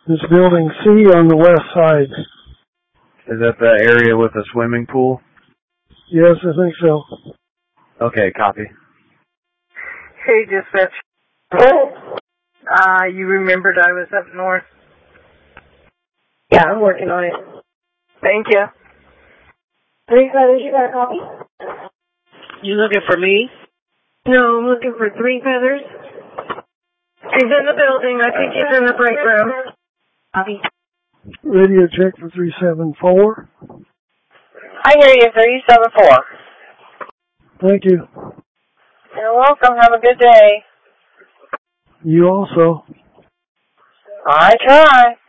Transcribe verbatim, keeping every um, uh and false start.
It's building C on the west side. Is that the area with the swimming pool? Yes, I think so. Okay, copy. Hey, dispatch. Uh, you remembered I was up north? Yeah, I'm working on it. Thank you. Three feathers, you got a copy? You looking for me? No, I'm looking for three feathers. He's in the building. I think he's in the break room. Copy. Radio check for three seven four. I hear you, three seven four. Thank you. You're welcome. Have a good day. You also. I try.